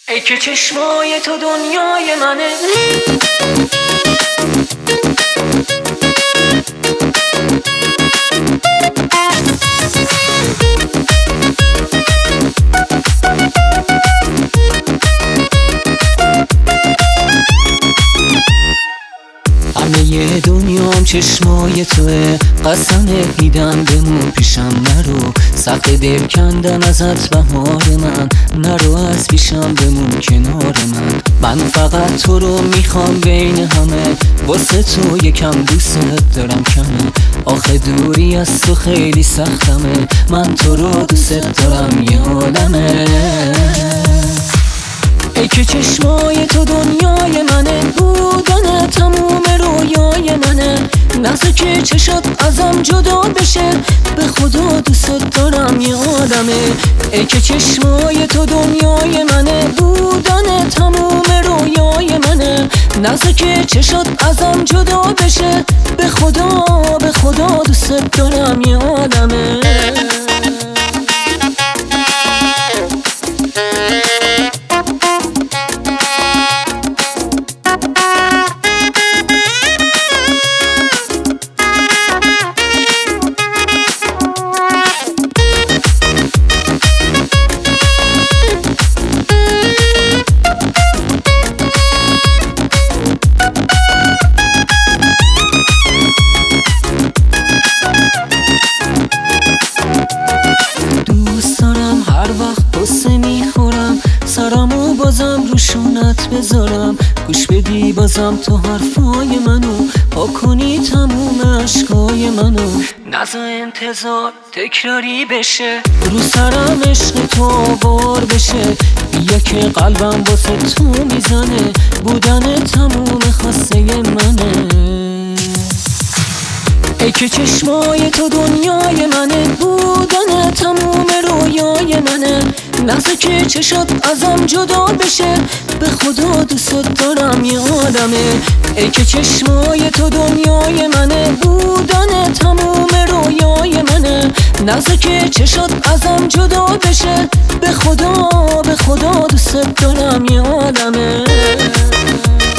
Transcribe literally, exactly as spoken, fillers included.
ای که چشمای تو دنیای منه. همه دنیام چشمای توه، قسم دیدم بمون پیشم نرو، سقف دل کندم ازت بهار من، نرو از پیشم بمون کنار من. من فقط تو رو میخوام بین همه، واسه تو یکم دوست دارم کمه، آخه دوری از تو خیلی سختمه، من تو رو دوست دارم یه عالمه. ای که چشمای تو دنیای منه، بودن تموم رویای منه، نزد که چشات ازم جدا بشه، به خدا دوست دارم یه آدمه. ای که چشمای تو دنیای منه، بودن تموم رویای منه، نزد که چشات ازم جدا بشه، به خدا به خدا دوست دارم یه آدمه. قصه میخورم، سرمو بازم روشونت بذارم، گوش بدی بازم تو حرفای منو، پا کنی تموم عشقای منو، نذار انتظار تکراری بشه، رو سرم عشق تو آوار بشه، بیا که قلبم واسه تو میزنه، بودن تموم خاصه منه. ای که چشمای تو دنیای منه، بودن تموم رویای منه، نزد که چشات ازم جدا بشه، به خدا دوست دارم یه آدمه. ای که چشمای تو دنیای منه، بودن تموم رویای منه، نزد که چشات ازم جدا بشه، به خدا به خدا دوست دارم یه آدمه.